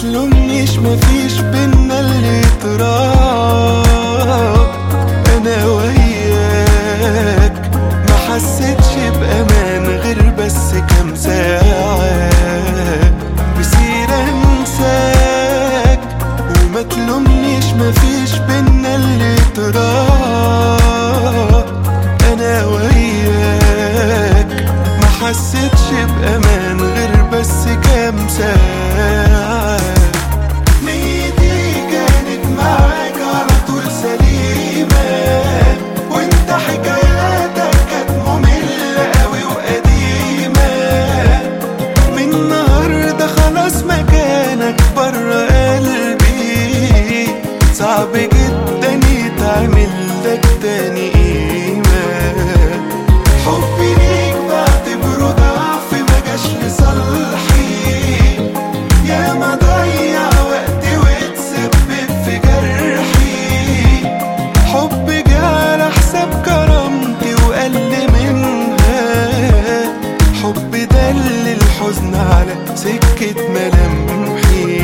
تلومنيش مفيش بينا اللي تراب. انا وياك ما حسيتش بامان غير بس كام ساعة بصير انساك. وما تلومنيش مفيش بينا اللي تراب. انا وياك ما حسيتش بامان غير بس كام ساعة. نيتي كانت معاك على طول سليمة، وانت حكاياتك كانت مملة قوي وقديمة. من النهاردة خلاص مكانك برا قلبي، صعب جدا يتعمل لك تاني قيمة. حبي ليك بعتبره ضعف مجاش لصالحي، يا ما ضيع وقتي واتسبب في جرحي. حبي جه على حساب كرامتي وقل منها، حبي دل الحزن على سكة ملامحي.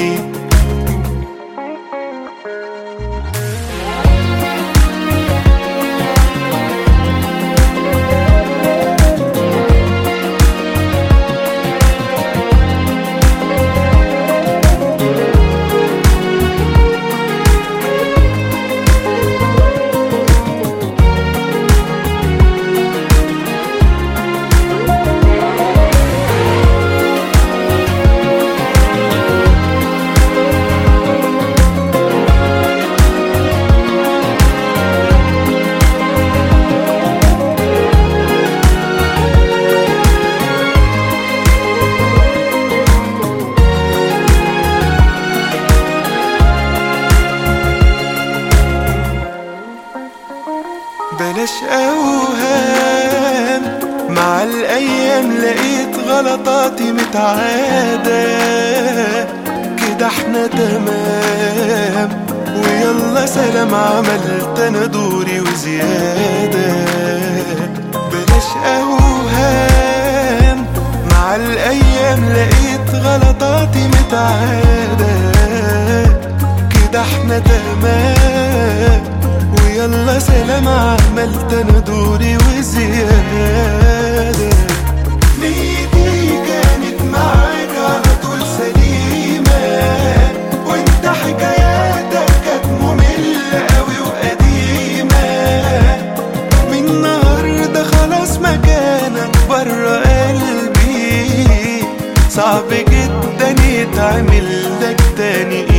بلاش أوهام، مع الأيام لقيت غلطاتي متعادة. كده احنا تمام ويلا سلام، عملت أنا دوري وزيادة. بلاش أوهام، مع الأيام لقيت غلطاتي متعادة. كده احنا تمام ويلا سلام، عملت انا دوري وزيادة. نيتي كانت معاك على طول سليمة، وانت حكاياتك كانت مملة قوي وقديمة. من النهاردة خلاص مكانك برا قلبي، صعب جدا يتعمل لك تاني